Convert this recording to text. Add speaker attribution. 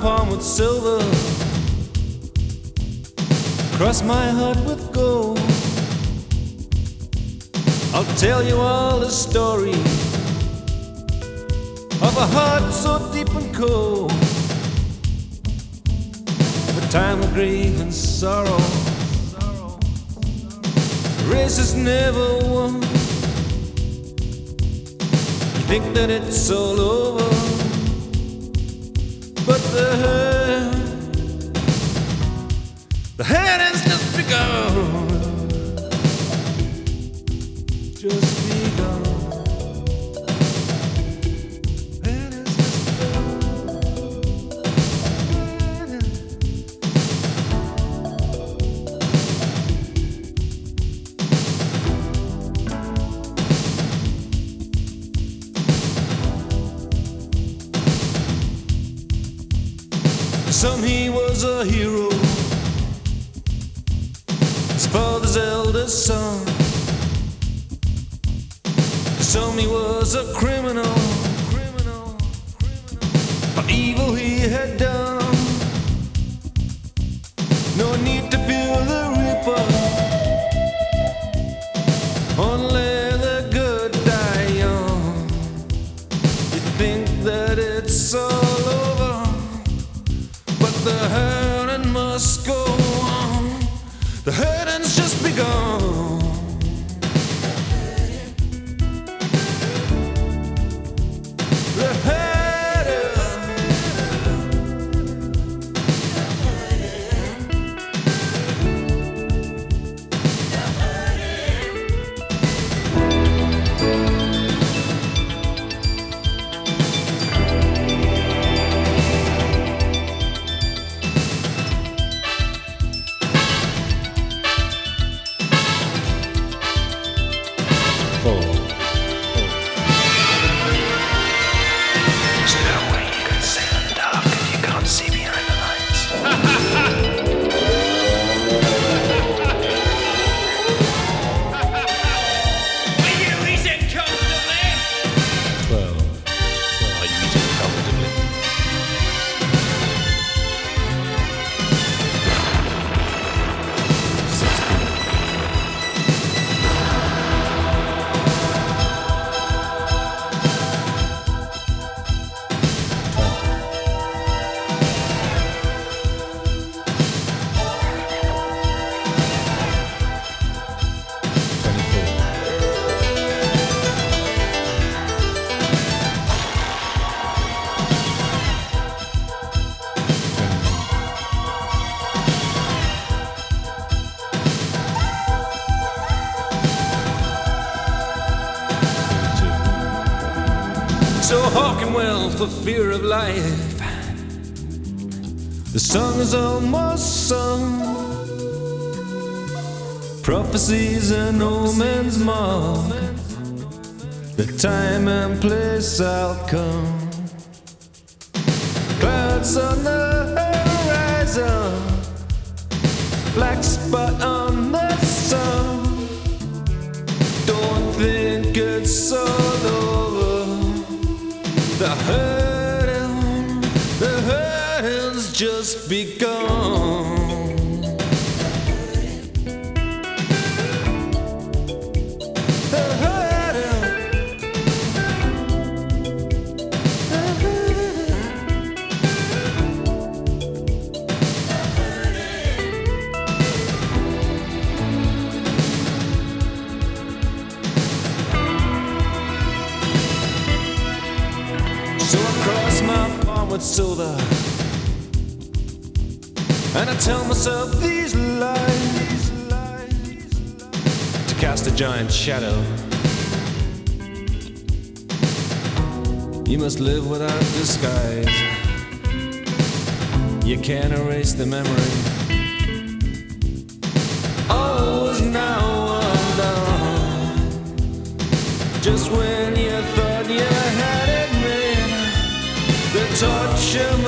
Speaker 1: palm with silver, cross my heart with gold. I'll tell you all the story of a heart so deep and cold, of a time of grief and sorrow, races never won. You think that it's all over, but the hurt has just begun. Just begun. It has just To some he was a hero, his father's eldest son. To some he was a criminal, for evil he had done. No need to fear the reaper, only the good die young. You think that it's all over, but the hurting must go on. The hurting's just begun. The hurting, so hawking well for fear of life. The song is almost sung, prophecies and omens mark the time and place I'll come. Clouds on the horizon, black spot on the sun. Don't think it's all over. The hurting's just begun. The hurting, so I cross my palm with silver, and I tell myself these lies to cast a giant shadow. You must live without disguise. You can't erase the memory. All was now undone. Just when you thought you had it made, the torture